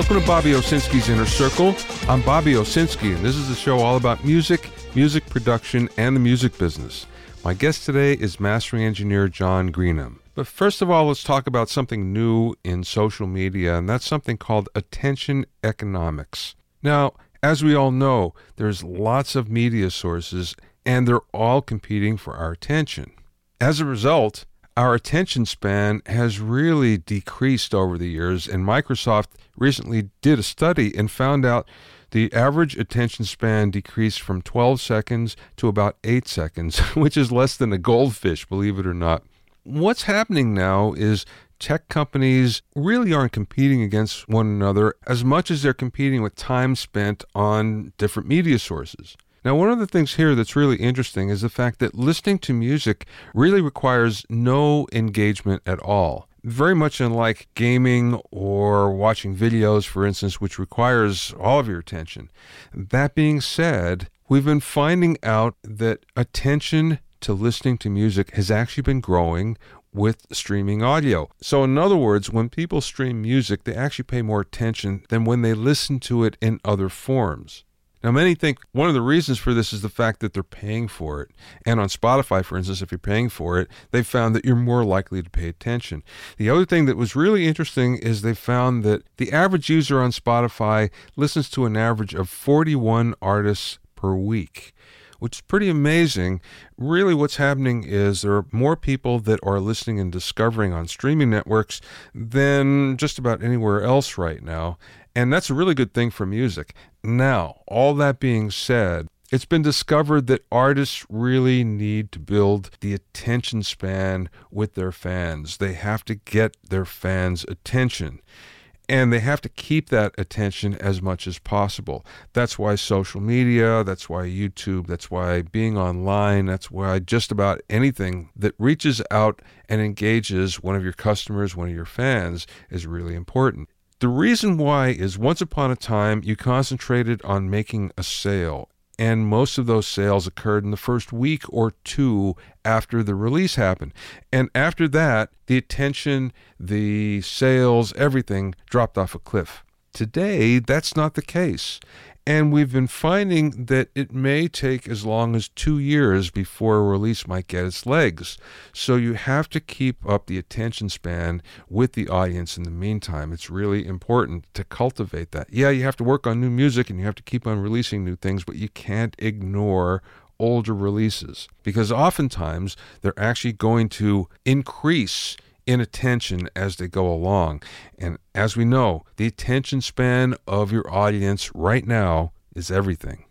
Welcome to Bobby Owsinski's Inner Circle. I'm Bobby Owsinski, and this is a show all about music, music production, and the music business. My guest today is mastering engineer John Greenham. But first of all, let's talk about something new in social media, and that's something called attention economics. Now, as we all know, there's lots of media sources, and they're all competing for our attention. As a result, our attention span has really decreased over the years, and Microsoft recently did a study and found out the average attention span decreased from 12 seconds to about 8 seconds, which is less than a goldfish, believe it or not. What's happening now is tech companies really aren't competing against one another as much as they're competing with time spent on different media sources. Now, one of the things here that's really interesting is the fact that listening to music really requires no engagement at all. Very much unlike gaming or watching videos, for instance, which requires all of your attention. That being said, we've been finding out that attention to listening to music has actually been growing with streaming audio. So in other words, when people stream music, they actually pay more attention than when they listen to it in other forms. Now, many think one of the reasons for this is the fact that they're paying for it. And on Spotify, for instance, if you're paying for it, they found that you're more likely to pay attention. The other thing that was really interesting is they found that the average user on Spotify listens to an average of 41 artists per week, which is pretty amazing. Really what's happening is there are more people that are listening and discovering on streaming networks than just about anywhere else right now. And that's a really good thing for music. Now, all that being said, it's been discovered that artists really need to build the attention span with their fans. They have to get their fans' attention. And they have to keep that attention as much as possible. That's why social media, that's why YouTube, that's why being online, that's why just about anything that reaches out and engages one of your customers, one of your fans, is really important. The reason why is once upon a time, you concentrated on making a sale, and most of those sales occurred in the first week or two after the release happened. And after that, the attention, the sales, everything dropped off a cliff. Today, that's not the case. And we've been finding that it may take as long as 2 years before a release might get its legs. So you have to keep up the attention span with the audience in the meantime. It's really important to cultivate that. Yeah, you have to work on new music and you have to keep on releasing new things, but you can't ignore older releases because oftentimes they're actually going to increase in attention as they go along. And as we know, the attention span of your audience right now is everything.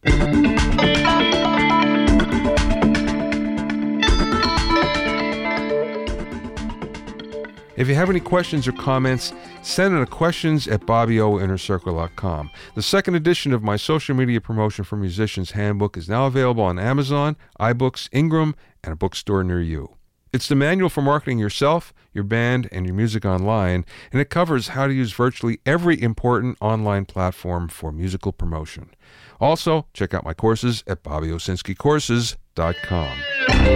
If you have any questions or comments, send in a questions@bobbyoinnercircle.com. The second edition of my social media promotion for musicians handbook is now available on Amazon, iBooks, Ingram, and a bookstore near you. It's the manual for marketing yourself, your band, and your music online, and it covers how to use virtually every important online platform for musical promotion. Also, check out my courses at BobbyOwsinskiCourses.com.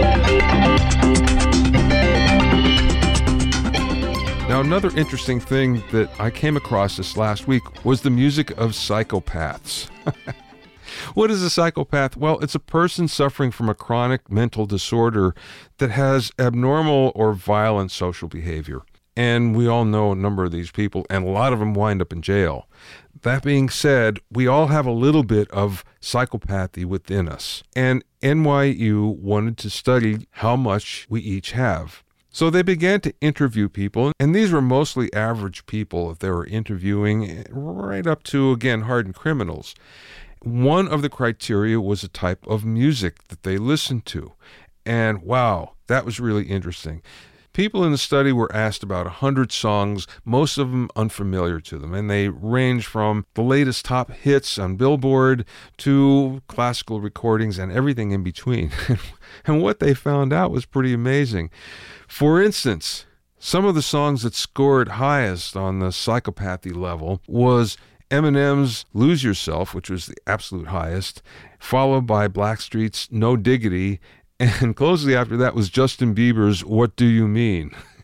Now, another interesting thing that I came across this last week was the music of psychopaths. What is a psychopath? Well, it's a person suffering from a chronic mental disorder that has abnormal or violent social behavior. And we all know a number of these people, and a lot of them wind up in jail. That being said, we all have a little bit of psychopathy within us. And NYU wanted to study how much we each have. So they began to interview people, and these were mostly average people that they were interviewing, right up to, again, hardened criminals. One of the criteria was a type of music that they listened to. And wow, that was really interesting. People in the study were asked about 100 songs, most of them unfamiliar to them, and they range from the latest top hits on Billboard to classical recordings and everything in between. And what they found out was pretty amazing. For instance, some of the songs that scored highest on the psychopathy level was Eminem's Lose Yourself, which was the absolute highest, followed by Blackstreet's No Diggity, and closely after that was Justin Bieber's What Do You Mean?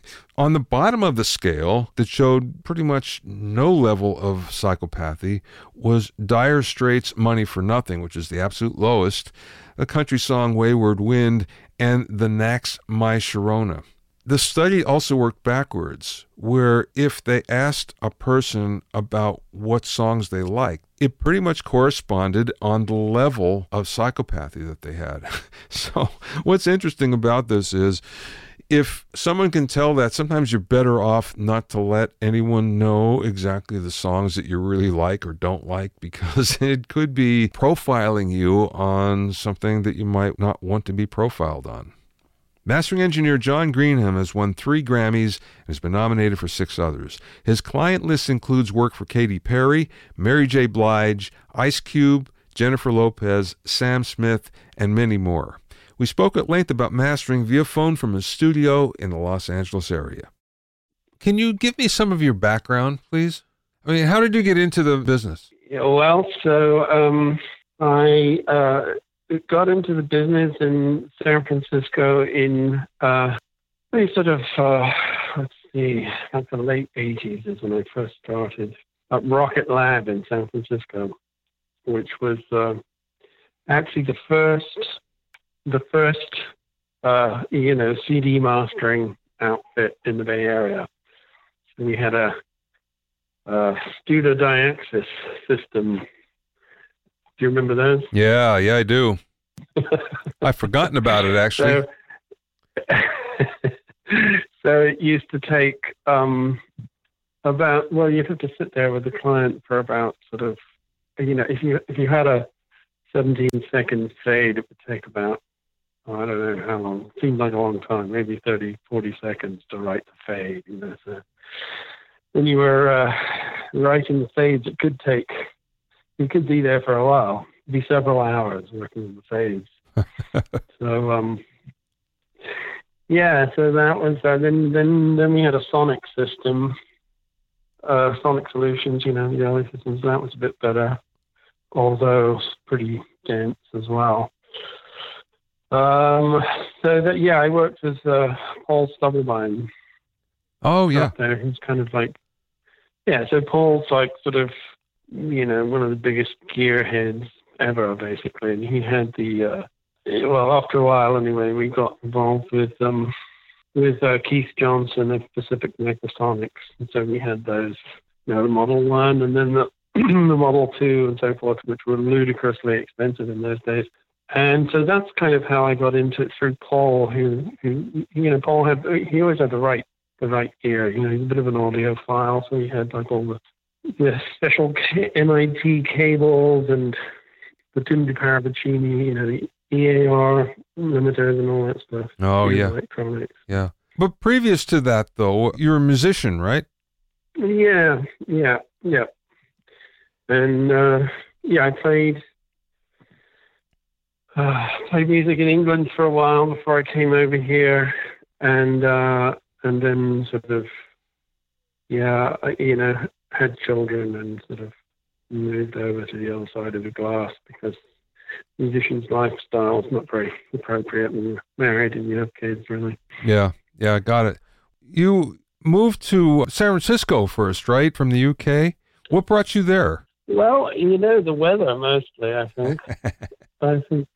On the bottom of the scale that showed pretty much no level of psychopathy was Dire Straits' Money for Nothing, which is the absolute lowest, the country song Wayward Wind, and the Knack's My Sharona. The study also worked backwards, where if they asked a person about what songs they liked, it pretty much corresponded on the level of psychopathy that they had. So what's interesting about this is if someone can tell that, sometimes you're better off not to let anyone know exactly the songs that you really like or don't like, because it could be profiling you on something that you might not want to be profiled on. Mastering engineer John Greenham has won 3 Grammys and has been nominated for 6 others. His client list includes work for Katy Perry, Mary J. Blige, Ice Cube, Jennifer Lopez, Sam Smith, and many more. We spoke at length about mastering via phone from his studio in the Los Angeles area. Can you give me some of your background, please? I mean, how did you get into the business? Yeah, well, so I got into the business in San Francisco in sort of, let's see, at the late 80s is when I first started at Rocket Lab in San Francisco, which was actually the first CD mastering outfit in the Bay Area. So we had a Studio Diaxis system. Do you remember those? Yeah, I do. I've forgotten about it, actually. So it used to take you'd have to sit there with the client for about sort of, if you had a 17-second fade, it would take about, I don't know how long. It seemed like a long time, maybe 30, 40 seconds to write the fade. So when you were writing the fades, you could be there for a while. It'd be several hours working on the fades. So, so that was, then we had a Sonic system, Sonic Solutions, the early systems. That was a bit better, although pretty dense as well. I worked with Paul Stubblebine. Oh, yeah. There. He's kind of like, so Paul's like sort of, one of the biggest gearheads ever, basically. And he had after a while anyway, we got involved with Keith Johnson of Pacific Megasonics. And so we had those, the Model 1 and then the Model 2 and so forth, which were ludicrously expensive in those days. And so that's kind of how I got into it through Paul, who Paul he always had the right gear. He's a bit of an audiophile, so he had like all the special MIT cables and the Tim DiParabicini, the EAR limiters and all that stuff. Oh, yeah. Electronics. Yeah. But previous to that, though, you're a musician, right? Yeah. And, I played music in England for a while before I came over here. And then sort of, had children and sort of moved over to the other side of the glass because musician's lifestyle is not very appropriate when you're married and you have kids, really. Yeah, got it. You moved to San Francisco first, right, from the UK? What brought you there? Well, the weather mostly, I think. I think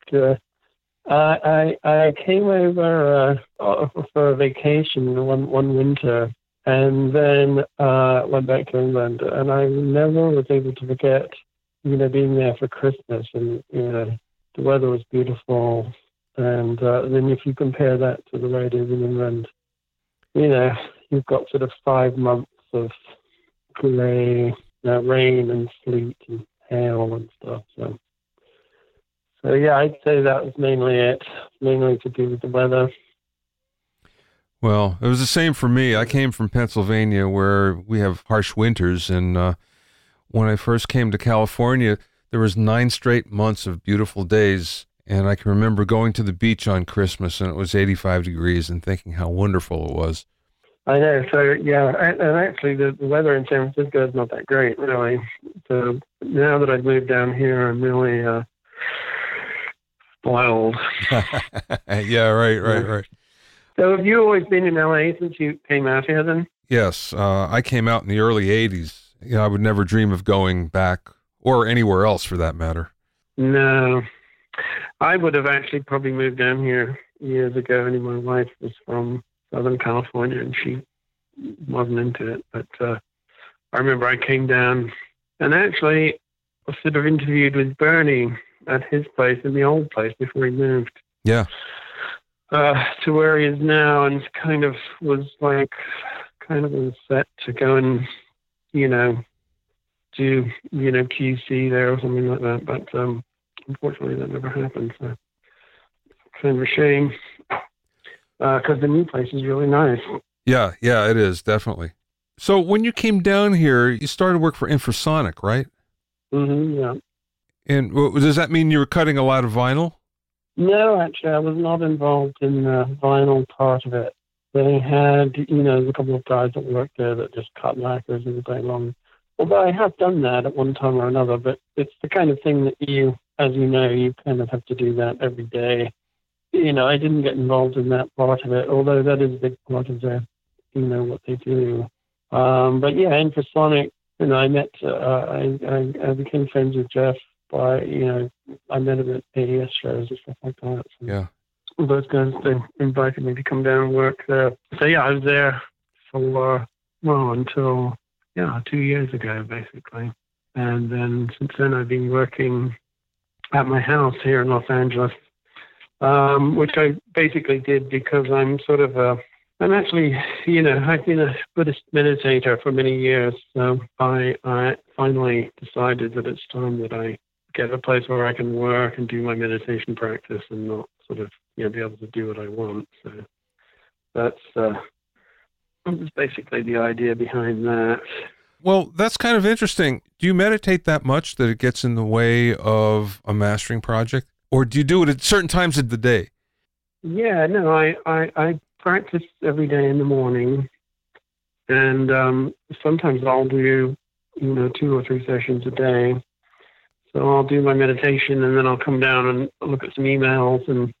I came over for a vacation one winter and then went back to England, and I never was able to forget, being there for Christmas, and the weather was beautiful, and then if you compare that to the way it is in England, you've got sort of 5 months of grey, rain and sleet and hail and stuff. So I'd say that was mainly to do with the weather. Well, it was the same for me. I came from Pennsylvania where we have harsh winters, and when I first came to California, there was 9 straight months of beautiful days, and I can remember going to the beach on Christmas, and it was 85 degrees, and thinking how wonderful it was. I know. So, and actually the weather in San Francisco is not that great, really. So now that I've moved down here, I'm really spoiled. Yeah, right. So have you always been in LA since you came out here then? Yes, I came out in the early 80s. You know, I would never dream of going back or anywhere else for that matter. No. I would have actually probably moved down here years ago. And my wife was from Southern California and she wasn't into it. But I remember I came down and actually I sort of interviewed with Bernie at his place, in the old place before he moved. Yeah. To where he is now, and kind of was set to go and, do, QC there or something like that. But unfortunately that never happened. So it's kind of a shame because the new place is really nice. Yeah, it is, definitely. So when you came down here, you started work for Infrasonic, right? Mm-hmm, yeah. And does that mean you were cutting a lot of vinyl? No, actually, I was not involved in the vinyl part of it. They had, a couple of guys that worked there that just cut lacquers all day long. Although I have done that at one time or another, but it's the kind of thing that you kind of have to do that every day. I didn't get involved in that part of it, although that is a big part of their, what they do. But yeah, Infrasonic, I met, I became friends with Jeff by, I met him at AES shows and stuff like that. So yeah. Those guys, they invited me to come down and work there. So yeah, I was there for, until 2 years ago, basically. And then since then I've been working at my house here in Los Angeles, which I basically did because I'm sort of I'm actually, I've been a Buddhist meditator for many years. So I finally decided that it's time that I get a place where I can work and do my meditation practice and not sort of, be able to do what I want. So that's basically the idea behind that. Well, that's kind of interesting. Do you meditate that much that it gets in the way of a mastering project? Or do you do it at certain times of the day? Yeah, no, I practice every day in the morning. And sometimes I'll do, 2 or 3 sessions a day. So I'll do my meditation and then I'll come down and look at some emails and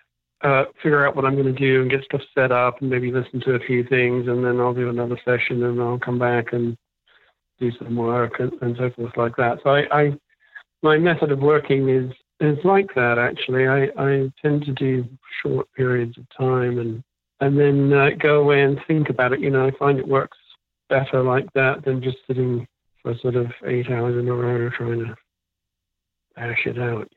figure out what I'm going to do and get stuff set up and maybe listen to a few things. And then I'll do another session and I'll come back and do some work and so forth like that. So my method of working is like that, actually. I tend to do short periods of time and then go away and think about it. I find it works better like that than just sitting for sort of 8 hours in a row trying to hash it out,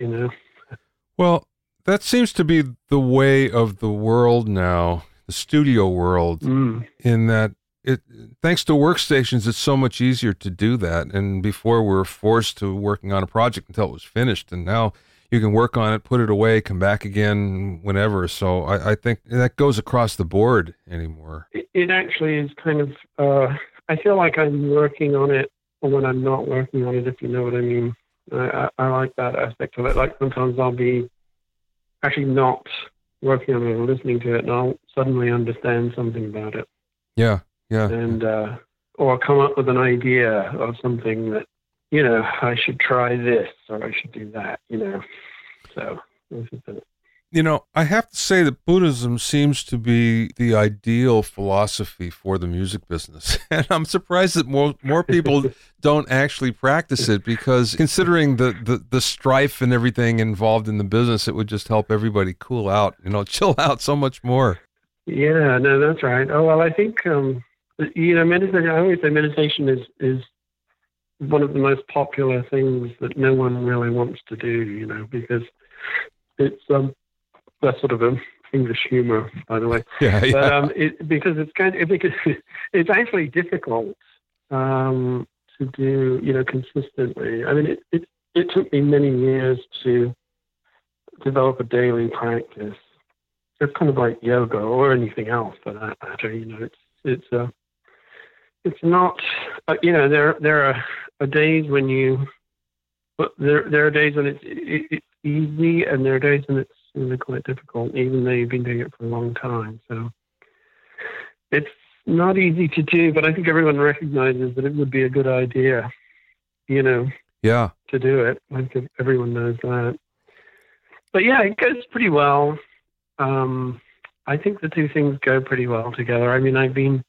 Well, that seems to be the way of the world now, the studio world, in that thanks to workstations, it's so much easier to do that. And before we were forced to working on a project until it was finished, and now you can work on it, put it away, come back again whenever. So I think that goes across the board anymore. It actually is kind of, I feel like I'm working on it when I'm not working on it, if you know what I mean. I like that aspect of it. Like sometimes I'll be actually not working on it or listening to it, and I'll suddenly understand something about it. Yeah. And, or come up with an idea of something that, I should try this or I should do that, So, this is it. I have to say that Buddhism seems to be the ideal philosophy for the music business. And I'm surprised that more people don't actually practice it, because considering the strife and everything involved in the business, it would just help everybody cool out, chill out so much more. Yeah, no, that's right. Oh, well, I think, meditation, I always say meditation is one of the most popular things that no one really wants to do, because it's, that's sort of an English humor, by the way. Yeah. But because it's actually difficult to do, consistently. I mean, it took me many years to develop a daily practice. It's kind of like yoga or anything else for that matter. It's not. There are days when there are days when it's easy, and there are days when it's really quite difficult, even though you've been doing it for a long time. So it's not easy to do, but I think everyone recognizes that it would be a good idea, Yeah. to do it. I think everyone knows that. But yeah, it goes pretty well. I think the two things go pretty well together. I mean, I've been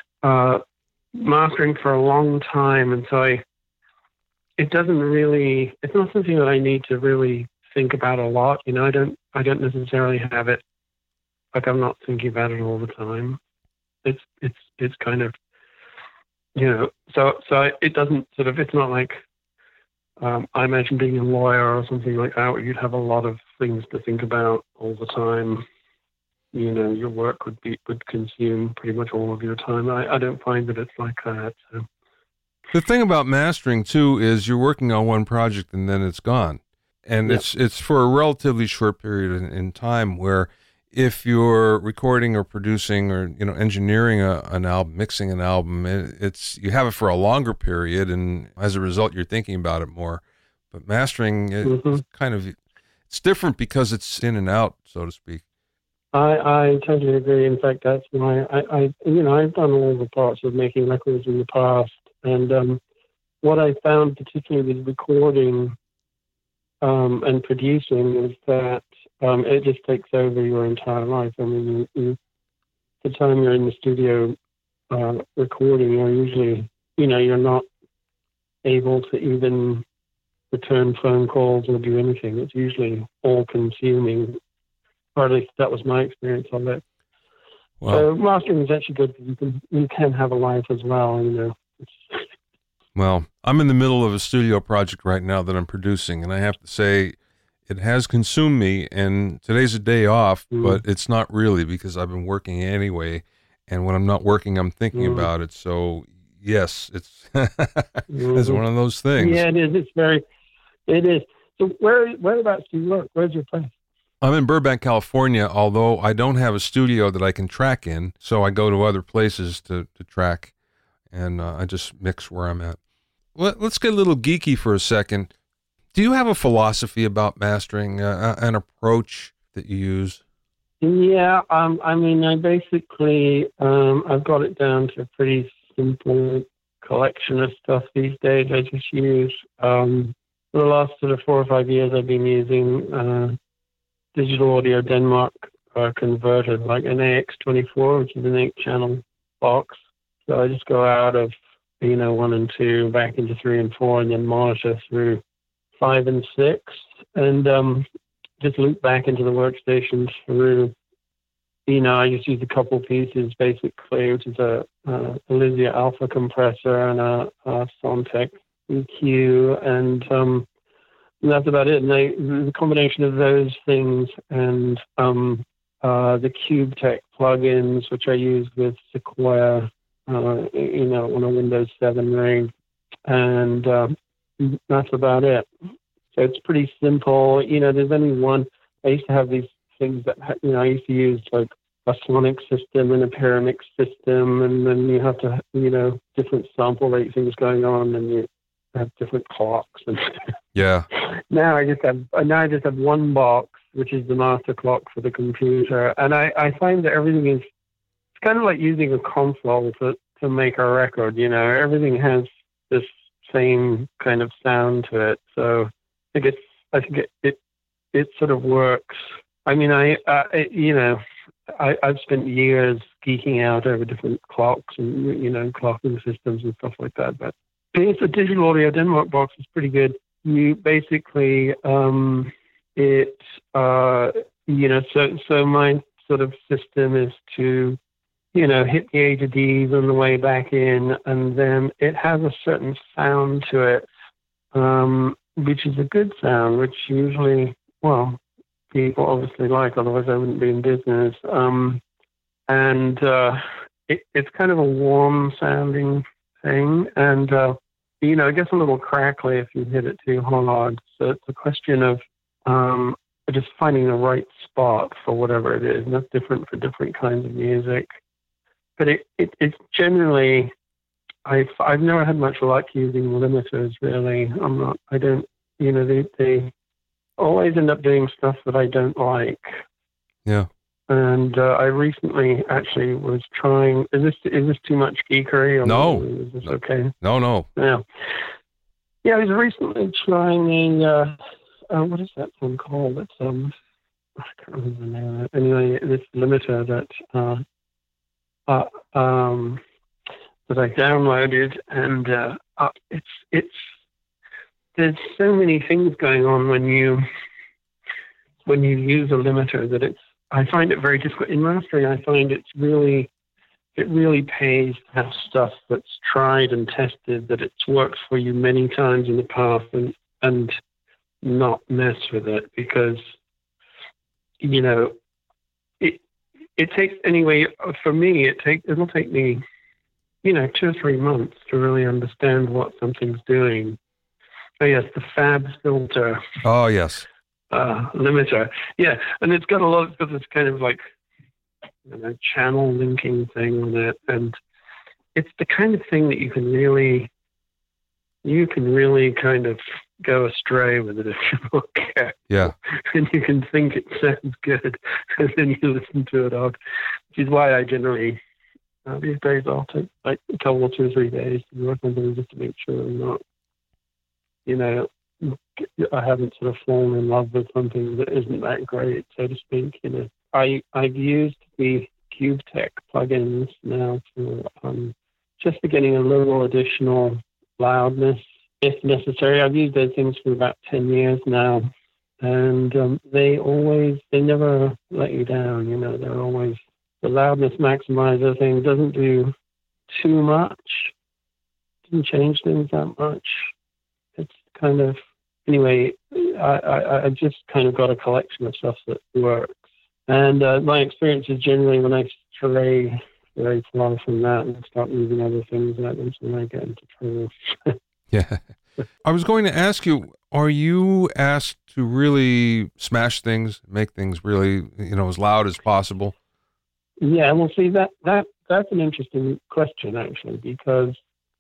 mastering for a long time, and so it's not something that I need to really think about a lot. You know, I don't necessarily have it, like I'm not thinking about it all the time. It's kind of, you know, so it doesn't sort of, it's not like, I imagine being a lawyer or something like that, where you'd have a lot of things to think about all the time. You know, your work would consume pretty much all of your time. I don't find that it's like that. So. The thing about mastering too is you're working on one project and then it's gone, and Yep. it's for a relatively short period in time. Where if you're recording or producing or engineering an album, mixing an album, it's you have it for a longer period, and as a result, you're thinking about it more. But mastering it's kind of it's different because it's in and out, so to speak. I totally agree. In fact, that's why I've done all the parts of making records in the past, and what I found, particularly with recording and producing, is that it just takes over your entire life. I mean, the time you're in the studio recording, you're usually, you're not able to even return phone calls or do anything. It's usually all consuming. Or at least that was my experience of it. Wow. So mastering is actually good because you can have a life as well, Well, I'm in the middle of a studio project right now that I'm producing, and I have to say it has consumed me, and today's a day off, but it's not really because I've been working anyway, and when I'm not working, I'm thinking about it. So, yes, it's it's one of those things. Yeah, it is. It is. So whereabouts do you work? Where's your place? I'm in Burbank, California, although I don't have a studio that I can track in, so I go to other places to track, and I just mix where I'm at. Let's get a little geeky for a second. Do you have a philosophy about mastering, an approach that you use? Yeah, I mean, I basically, I've got it down to a pretty simple collection of stuff these days. I just use, for the last sort of 4 or 5 years, I've been using Digital Audio Denmark converter, like an AX24, which is an 8-channel box. So I just go out of 1 and 2 back into 3 and 4, and then monitor through 5 and 6, and just loop back into the workstation through. I just use a couple pieces basically, which is a Elysia Alpha compressor and a Soundtek EQ, and that's about it. And the combination of those things and the CubeTech plugins, which I use with Sequoia, on a Windows 7 rig, and that's about it. So it's pretty simple. There's only one. I used to have these things that, I used to use like a sonic system and a Pyramix system, and then you have to, different sample rate things going on, and you have different clocks. And yeah. Now I just have one box, which is the master clock for the computer, and I find that everything is, it's kind of like using a console to make a record. Everything has this same kind of sound to it. So I think it sort of works. I mean, I've spent years geeking out over different clocks and clocking systems and stuff like that. But it's a Digital Audio Denmark box. It's pretty good. You basically so my sort of system is to hit the A to Ds on the way back in, and then it has a certain sound to it, which is a good sound, which usually, people obviously like, otherwise I wouldn't be in business. And it's kind of a warm sounding thing, and it gets a little crackly if you hit it too hard. So it's a question of just finding the right spot for whatever it is, and that's different for different kinds of music. But it's generally, I've never had much luck using limiters, really. They always end up doing stuff that I don't like. Yeah. And I recently actually was trying, is this too much geekery? Or no. Is this okay? No. Yeah. Yeah, I was recently trying what is that one called? It's I can't remember the name of it. Anyway, this limiter that I downloaded, and it's there's so many things going on when you use a limiter that I find it very difficult. In mastering, I find it really pays to have stuff that's tried and tested, that it's worked for you many times in the past, and not mess with it, because it takes, anyway, for me, it'll take me 2 or 3 months to really understand what something's doing. Oh yes, the Fab filter. Oh yes. Limiter. Yeah, and it's got this kind of like channel linking thing on it, and it's the kind of thing that you can really kind of go astray with it if you're not careful. Yeah. And you can think it sounds good, and then you listen to it out, which is why I generally these days I'll take like a couple or 2 or 3 days to work on them just to make sure I'm not, I haven't sort of fallen in love with something that isn't that great, so to speak. I've used the CubeTech plugins now for just for getting a little additional loudness if necessary. I've used those things for about 10 years now, and they never let you down. They're always, the loudness maximizer thing doesn't do too much, doesn't change things that much. It's kind of, anyway, I just kind of got a collection of stuff that works. And my experience is generally when I stray very far from that and start using other things, that's when I get into trouble. Yeah. I was going to ask you, are you asked to really smash things, make things really, as loud as possible? Yeah, well, see, that's an interesting question, actually, because,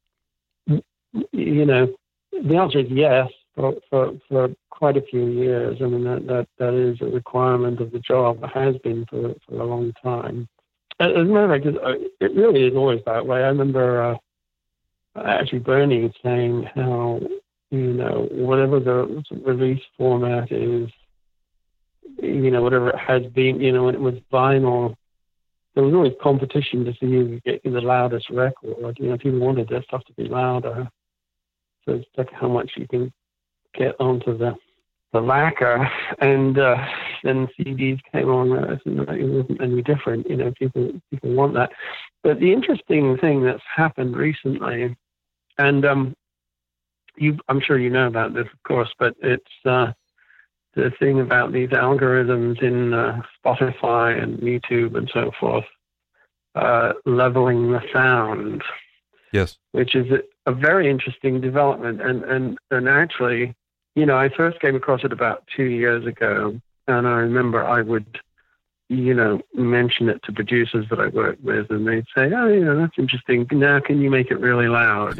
the answer is yes for quite a few years. I mean, that is a requirement of the job. It has been for a long time. As a matter of fact, it really is always that way. I remember actually Bernie saying how, whatever the release format is, whatever it has been, when it was vinyl, there was always competition to see who could get the loudest record. People wanted their stuff to be louder. So it's like how much you can get onto the lacquer, and then CDs came on. It wasn't any different. People want that. But the interesting thing that's happened recently, and I'm sure you know about this, of course, but it's the thing about these algorithms in Spotify and YouTube and so forth, leveling the sound. Yes. Which is a very interesting development. And actually, I first came across it about 2 years ago, and I remember I would, mention it to producers that I worked with, and they'd say, oh, that's interesting. Now can you make it really loud,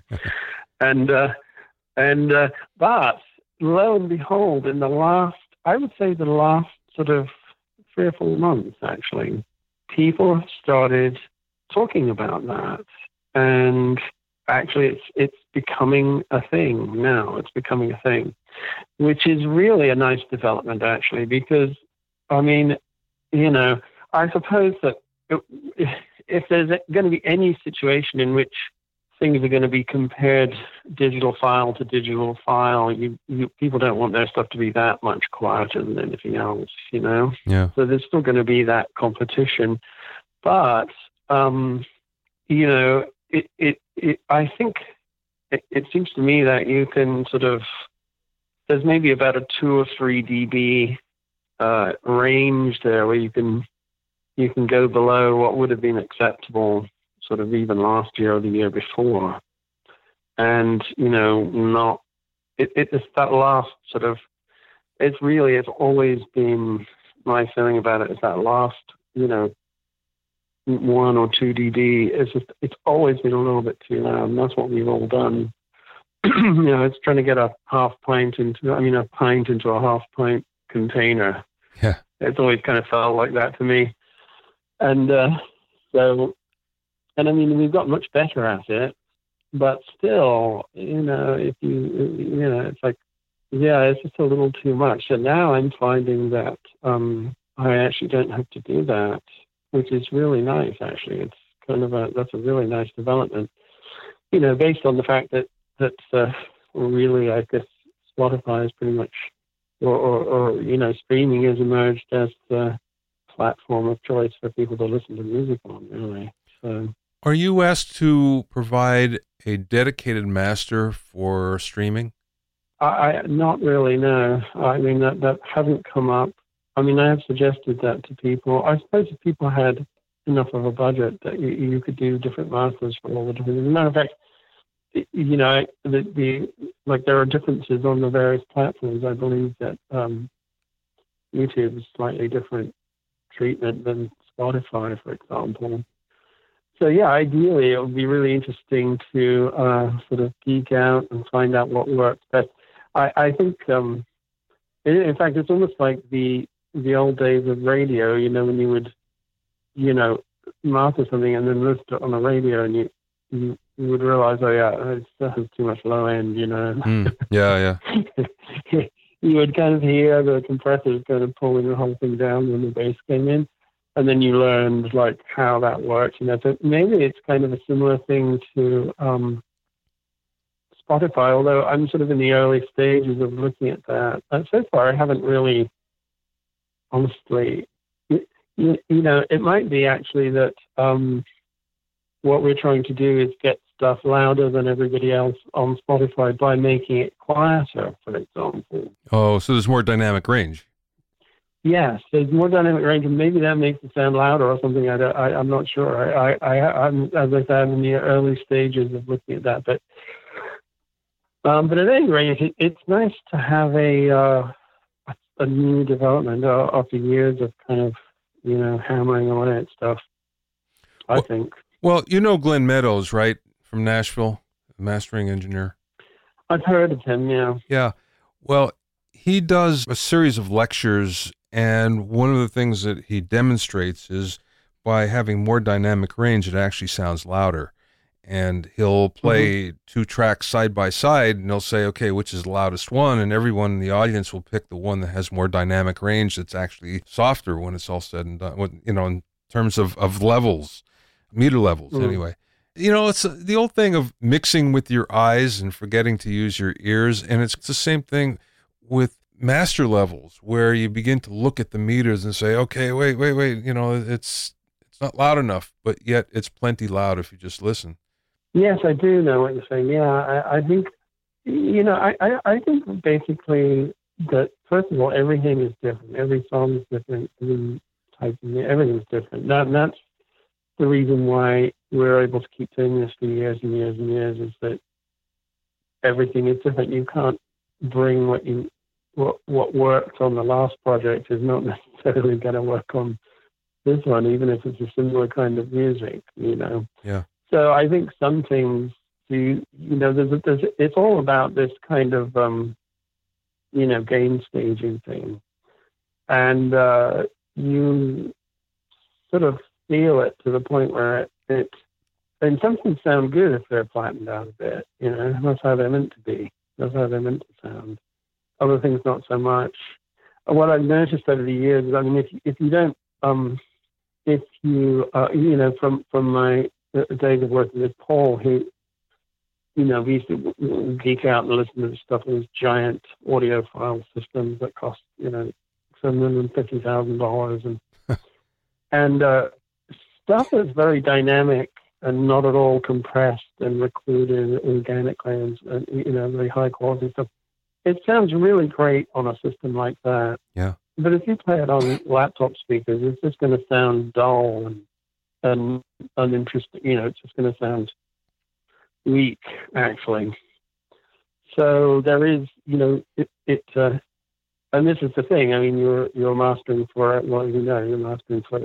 but lo and behold, in the last sort of 3 or 4 months, actually, people have started talking about that. And actually, it's becoming a thing now. It's becoming a thing, which is really a nice development, actually, because, I mean, I suppose that if there's going to be any situation in which things are going to be compared digital file to digital file, people don't want their stuff to be that much quieter than anything else, Yeah. So there's still going to be that competition. But, I think it seems to me that you can there's maybe about a 2 or 3 dB range there where you can go below what would have been acceptable sort of even last year or the year before. And, it's that last sort of, it's always been my feeling about it is that last, 1 or 2 dB. It's always been a little bit too loud, and that's what we've all done. It's trying to get a pint into a half pint container. Yeah. It's always kind of felt like that to me. And I mean, we've got much better at it, but still, if you, it's like yeah, it's just a little too much. And now I'm finding that I actually don't have to do that, which is really nice. Actually, it's that's a really nice development. Based on the fact that really, I guess Spotify is pretty much, or streaming has emerged as the platform of choice for people to listen to music on. Really, so. Are you asked to provide a dedicated master for streaming? I not really, no. I mean, that hasn't come up. I mean, I have suggested that to people. I suppose if people had enough of a budget that you could do different masters for all the different. As a matter of fact, there are differences on the various platforms. I believe that YouTube is slightly different treatment than Spotify, for example. So yeah, ideally it would be really interesting to sort of geek out and find out what works best. I think, in fact, it's almost like the old days of radio. When you would, master something and then listen to it on the radio, and you would realize, oh yeah, this has too much low end. Yeah. You would kind of hear the compressors kind of pulling the whole thing down when the bass came in. And then you learned like how that works, So maybe it's kind of a similar thing to Spotify, although I'm sort of in the early stages of looking at that. So far, I haven't really, honestly, it might be actually that what we're trying to do is get stuff louder than everybody else on Spotify by making it quieter, for example. Oh, so there's more dynamic range. Yes, there's more dynamic range, and maybe that makes it sound louder or something. I'm not sure. I'm, as I said, in the early stages of looking at that. But at any rate, it's nice to have a new development after years of kind of hammering on it stuff. I think. Well, Glenn Meadows, right, from Nashville, mastering engineer. I've heard of him. Yeah. Yeah. Well, he does a series of lectures. And one of the things that he demonstrates is by having more dynamic range, it actually sounds louder. And he'll play two tracks side by side, and he'll say, okay, which is the loudest one? And everyone in the audience will pick the one that has more dynamic range that's actually softer when it's all said and done, in terms of levels, meter levels anyway. It's the old thing of mixing with your eyes and forgetting to use your ears. And it's the same thing with master levels, where you begin to look at the meters and say, okay, wait, it's not loud enough, but yet it's plenty loud if you just listen. Yes, I do know what you're saying. Yeah, I think, I think basically that, first of all, everything is different. Every song is different. Every type of everything's different. That's the reason why we're able to keep doing this for years and years and years, is that everything is different. You can't bring what worked on the last project is not necessarily going to work on this one, even if it's a similar kind of music, Yeah. So I think some things it's all about this kind of, game staging thing. And you sort of feel it to the point where and some things sound good if they're flattened out a bit, that's how they're meant to be. That's how they're meant to sound. Other things, not so much. What I've noticed over the years is, I mean, if you don't, from my days of working with Paul, who, we used to geek out and listen to the stuff in these giant audiophile systems that cost, $750,000, and stuff that's very dynamic and not at all compressed and recorded organically and very high quality stuff. It sounds really great on a system like that. Yeah. But if you play it on laptop speakers, it's just going to sound dull and uninteresting. It's just going to sound weak, actually. So there is, and this is the thing. I mean, you're mastering for, you're mastering for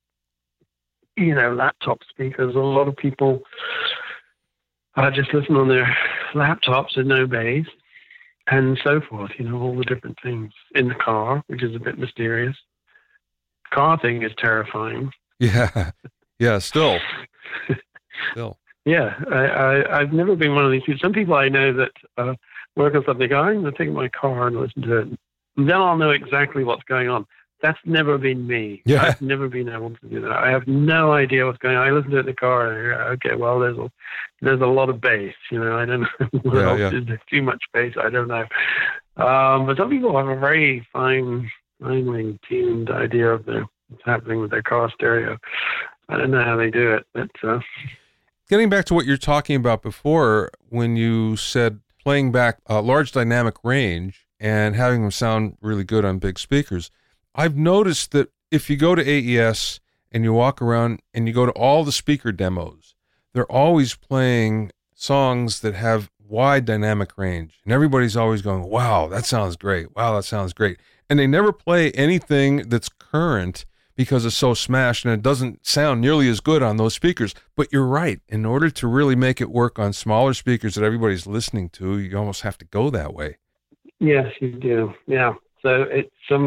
laptop speakers. A lot of people just listen on their laptops with no bass. And so forth, all the different things in the car, which is a bit mysterious. Car thing is terrifying. Yeah, still. Yeah, I've never been one of these people. Some people I know that work on something, I'm going to take my car and listen to it. And then I'll know exactly what's going on. That's never been me. Yeah. I've never been able to do that. I have no idea what's going on. I listen to it in the car and I go, okay, well, there's a lot of bass. I don't know. Is there too much bass? I don't know. But some people have a very finely tuned idea of what's happening with their car stereo. I don't know how they do it, but getting back to what you're talking about before, when you said playing back a large dynamic range and having them sound really good on big speakers, I've noticed that if you go to AES and you walk around and you go to all the speaker demos, they're always playing songs that have wide dynamic range. And everybody's always going, wow, that sounds great. Wow, that sounds great. And they never play anything that's current because it's so smashed and it doesn't sound nearly as good on those speakers. But you're right. In order to really make it work on smaller speakers that everybody's listening to, you almost have to go that way. Yes, you do. Yeah. So it's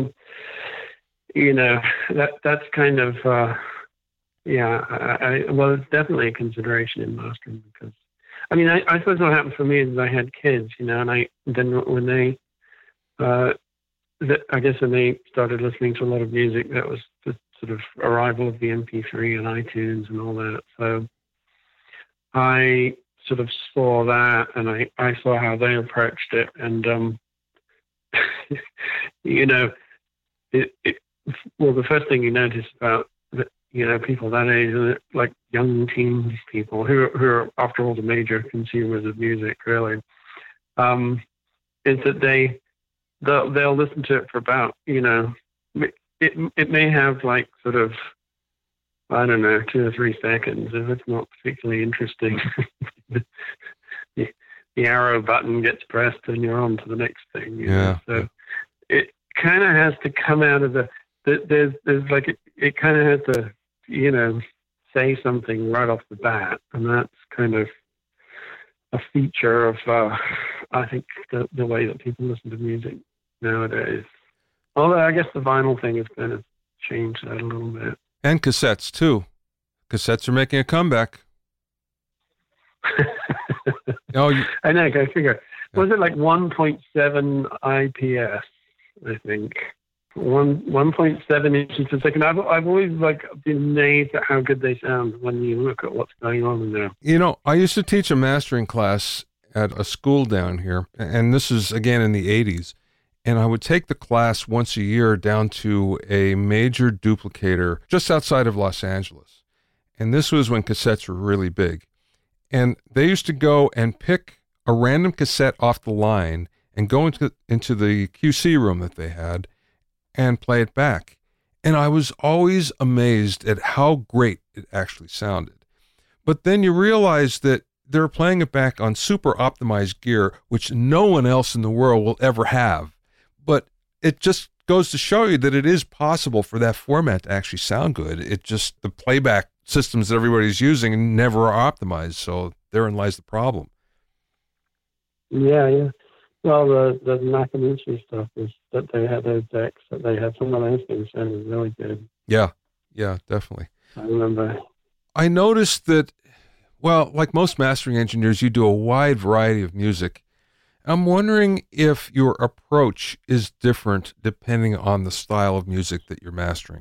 that's kind of, well, it's definitely a consideration in mastering because, I suppose what happened for me is I had kids, and when they, I guess when they started listening to a lot of music, that was the sort of arrival of the MP3 and iTunes and all that. So I sort of saw that, and I saw how they approached it, and well, the first thing you notice about people that age, like young teen people who are after all the major consumers of music, really, is that they'll listen to it for about, it may have like sort of, I don't know, 2 or 3 seconds. If it's not particularly interesting, the arrow button gets pressed and you're on to the next thing. So it kind of has to come out of there's like, it kind of has to, say something right off the bat. And that's kind of a feature of, I think, the way that people listen to music nowadays. Although I guess the vinyl thing has kind of changed that a little bit. And cassettes, too. Cassettes are making a comeback. I know, I figure. Was it like 1.7 IPS, I think? 1.7 inches per second. I've always been amazed at how good they sound when you look at what's going on in there. I used to teach a mastering class at a school down here, and this is again in the 80s. And I would take the class once a year down to a major duplicator just outside of Los Angeles. And this was when cassettes were really big. And they used to go and pick a random cassette off the line and go into the QC room that they had and play it back. And I was always amazed at how great it actually sounded. But then you realize that they're playing it back on super optimized gear, which no one else in the world will ever have. But it just goes to show you that it is possible for that format to actually sound good. It just, the playback systems that everybody's using never are optimized. So therein lies the problem. Yeah. Well, the Nakamichi stuff is that they had those decks, that they had some of those things sounded really good. Yeah, definitely. I remember. I noticed that, well, like most mastering engineers, you do a wide variety of music. I'm wondering if your approach is different depending on the style of music that you're mastering.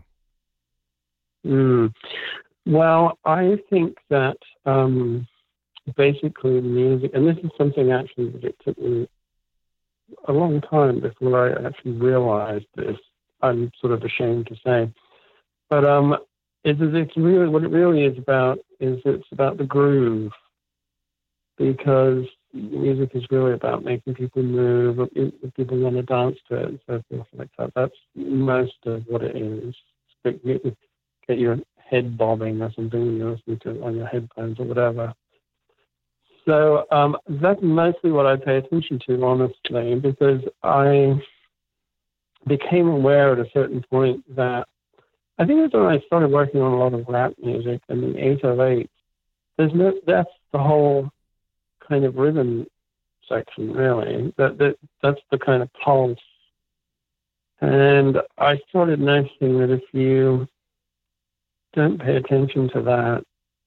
Well, I think that basically music, and this is something actually that it took me a long time before I actually realized this. I'm sort of ashamed to say, but it's really what it really is about. It's about the groove, because music is really about making people move. If people want to dance to it and so forth like that. That's most of what it is. Get your head bobbing or something when you're listening to it on your headphones or whatever. So that's mostly what I pay attention to, honestly, because I became aware at a certain point that I think that's when I started working on a lot of rap music and the 808. That's the whole kind of rhythm section, really. That's the kind of pulse. And I started noticing that if you don't pay attention to that,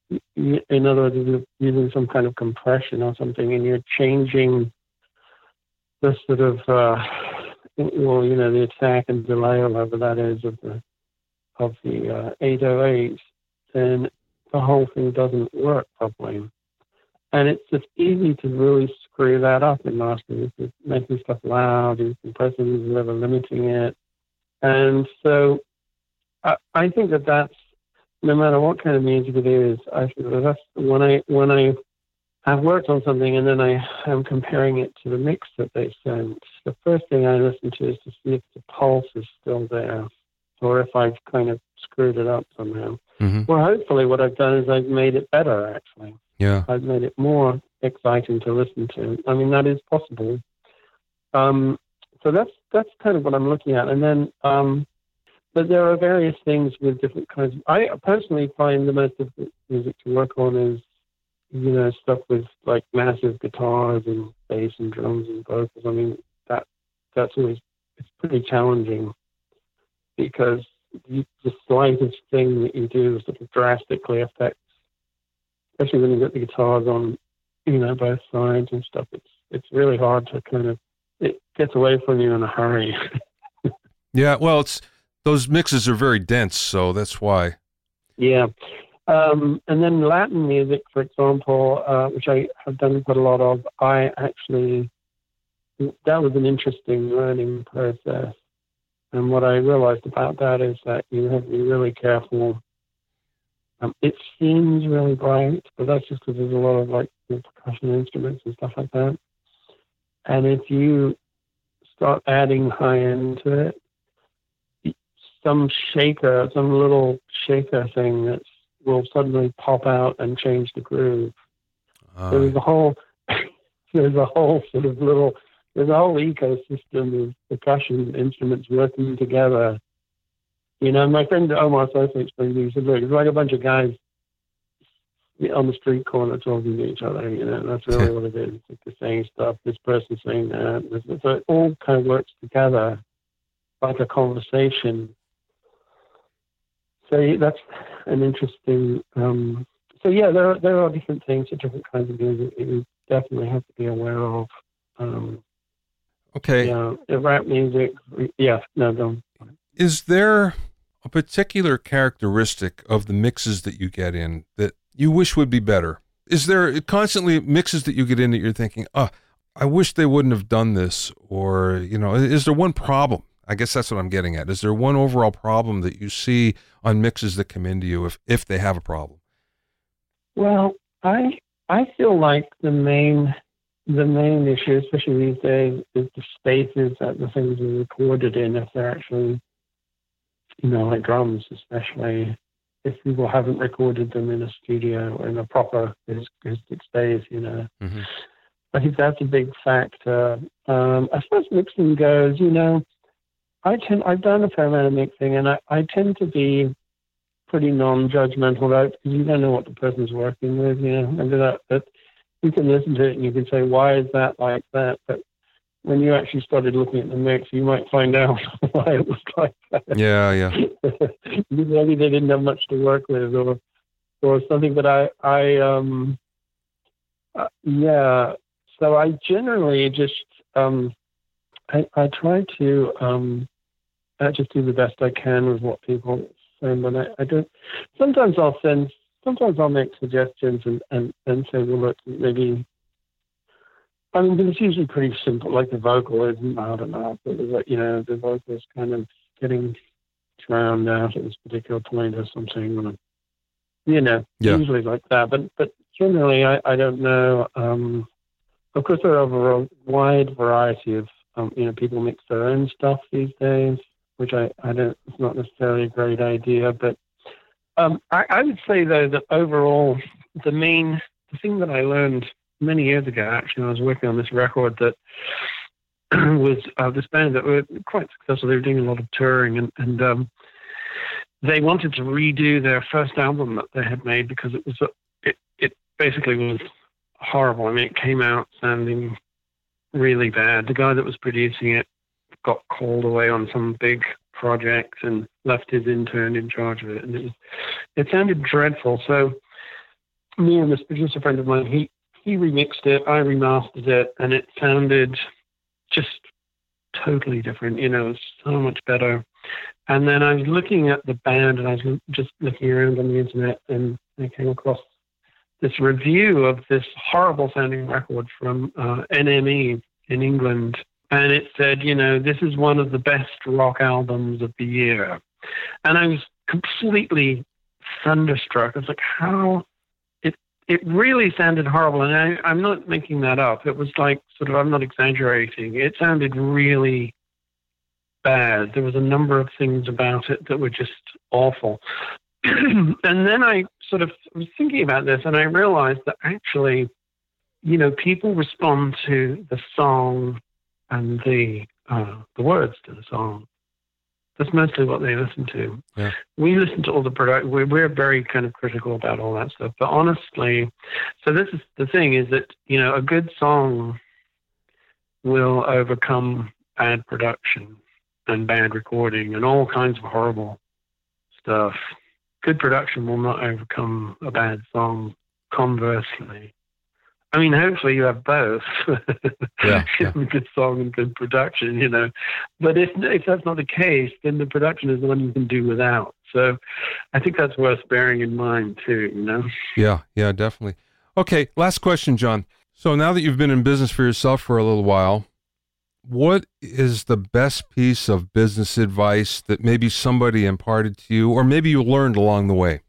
in other words, if you're using some kind of compression or something and you're changing the sort of the attack and delay, or whatever that is, of the 808, then the whole thing doesn't work properly. And it's just easy to really screw that up in mastering. It's making stuff loud, and compressing, never limiting it. And so I think that's, no matter what kind of music it is, I think that's when I have worked on something and then I am comparing it to the mix that they sent, the first thing I listen to is to see if the pulse is still there, or if I've kind of screwed it up somehow. Mm-hmm. Well, hopefully what I've done is I've made it better, actually. Yeah. I've made it more exciting to listen to. I mean, that is possible. So that's kind of what I'm looking at. And then, but there are various things with different kinds. I personally find the most difficult music to work on is, stuff with like massive guitars and bass and drums and vocals. I mean, that's always, it's pretty challenging, because the slightest thing that you do sort of drastically affects, especially when you get the guitars on, both sides and stuff. It's really hard to it gets away from you in a hurry. Yeah, well, those mixes are very dense, so that's why. Yeah. And then Latin music, for example, which I have done quite a lot of, that was an interesting learning process. And what I realized about that is that you have to be really careful. It seems really bright, but that's just because there's a lot of percussion instruments and stuff like that. And if you start adding high end to it, some little shaker thing will suddenly pop out and change the groove. There's a whole sort of there's a whole ecosystem of percussion instruments working together. My friend Omar Sosa explained to me, he said, look, it's like a bunch of guys on the street corner talking to each other. That's really what it is. They're saying stuff, this person's saying that. So it all kind of works together like a conversation. So that's an interesting. So yeah, there are different things, different kinds of music that you definitely have to be aware of. Okay. Rap music. Yeah, no, don't. Is there a particular characteristic of the mixes that you get in that you wish would be better? Is there constantly mixes that you get in that you're thinking, I wish they wouldn't have done this, or is there one problem? I guess that's what I'm getting at. Is there one overall problem that you see on mixes that come into you if they have a problem? Well, I feel like the main issue, especially these days, is the spaces that the things are recorded in. If they're actually, like drums, especially if people haven't recorded them in a studio or in a proper acoustic space, Mm-hmm. I think that's a big factor. As far as mixing goes, I've done a fair amount of mixing, and I tend to be pretty non-judgmental about it, because you don't know what the person's working with, but you can listen to it and you can say, why is that like that? But when you actually started looking at the mix, you might find out why it was like that. Yeah. Maybe they didn't have much to work with or something, but so I generally just, I try to just do the best I can with what people send, and I don't. Sometimes I'll make suggestions and say, well, look, maybe. I mean, but it's usually pretty simple. Like the vocal isn't loud enough, but the vocal is kind of getting drowned out at this particular point or something. Usually like that. But generally, I don't know. Of course, there are a wide variety of people mix their own stuff these days, which I don't. It's not necessarily a great idea, but I would say though that overall, the thing that I learned many years ago, actually, when I was working on this record, that was this band that were quite successful. They were doing a lot of touring, and they wanted to redo their first album that they had made because it basically was horrible. I mean, it came out sounding really bad. The guy that was producing it got called away on some big project and left his intern in charge of it, and it sounded dreadful. So me and this producer friend of mine, he remixed it, I remastered it, and it sounded just totally different. It's so much better. And then I was looking at the band, and I was just looking around on the internet, and I came across this review of this horrible sounding record from NME in England. And it said, this is one of the best rock albums of the year. And I was completely thunderstruck. I was like, how? It really sounded horrible. And I'm not making that up. It was like I'm not exaggerating. It sounded really bad. There was a number of things about it that were just awful. And then I was thinking about this, and I realized that actually, people respond to the song and the words to the song. That's mostly what they listen to. Yeah. We listen to all the product. We're very kind of critical about all that stuff. But honestly, so this is the thing: is that a good song will overcome bad production and bad recording and all kinds of horrible stuff. Good production will not overcome a bad song. Conversely, I mean, hopefully you have both. Yeah. Good song and good production, But if that's not the case, then the production is the one you can do without. So I think that's worth bearing in mind too, Yeah, definitely. Okay, last question, John. So now that you've been in business for yourself for a little while, what is the best piece of business advice that maybe somebody imparted to you, or maybe you learned along the way?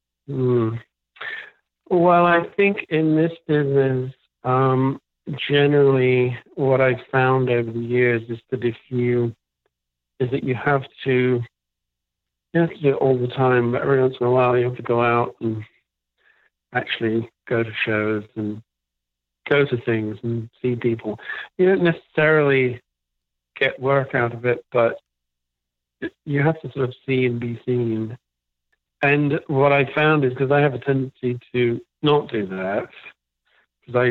Well, I think in this business, generally what I've found over the years is that you have to do it all the time, but every once in a while you have to go out and actually go to shows and go to things and see people. You don't necessarily get work out of it, but you have to see and be seen. And what I found is, because I have a tendency to not do that, because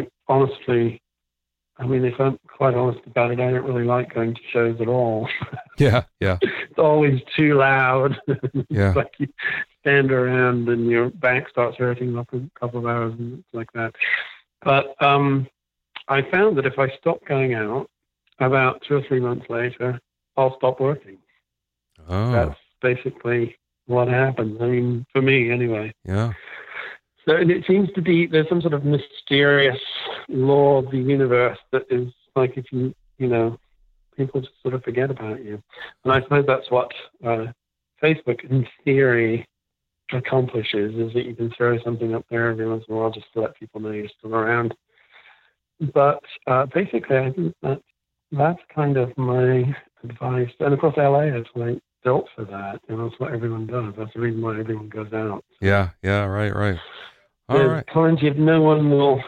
if I'm quite honest about it, I don't really like going to shows at all. Yeah. It's always too loud. Yeah. It's like you stand around and your back starts hurting after a couple of hours and it's like that. But I found that if I stop going out, about 2 or 3 months later, I'll stop working. Oh. That's basically what happens. I mean, for me anyway. Yeah. So it seems to be, there's some sort of mysterious law of the universe that is like, if people just sort of forget about you. And I suppose that's what Facebook in theory accomplishes, is that you can throw something up there every once in a while just to let people know you're still around. But basically, I think that's kind of my advice. And of course, LA is like built for that. That's what everyone does. That's the reason why everyone goes out. Yeah, right. All There's right. plenty of no one will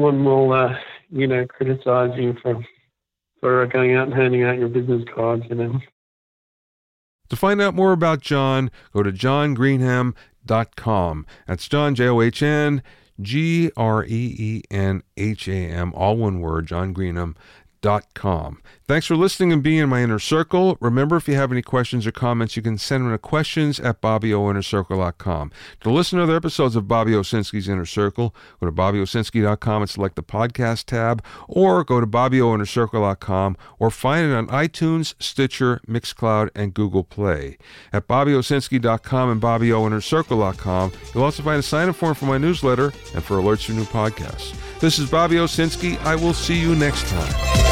criticize you for going out and handing out your business cards. To find out more about John, go to johngreenham.com. That's John, JOHN, GREENHAM, all one word, johngreenham.com. Thanks for listening and being in my inner circle. Remember, if you have any questions or comments, you can send them to questions@BobbyOInnerCircle.com. To listen to other episodes of Bobby Owsinski's Inner Circle, go to BobbyOwsinski.com and select the podcast tab, or go to BobbyOInnerCircle.com, or find it on iTunes, Stitcher, Mixcloud, and Google Play. At BobbyOwsinski.com and BobbyOInnerCircle.com, you'll also find a sign-up form for my newsletter and for alerts for new podcasts. This is Bobby Owsinski. I will see you next time.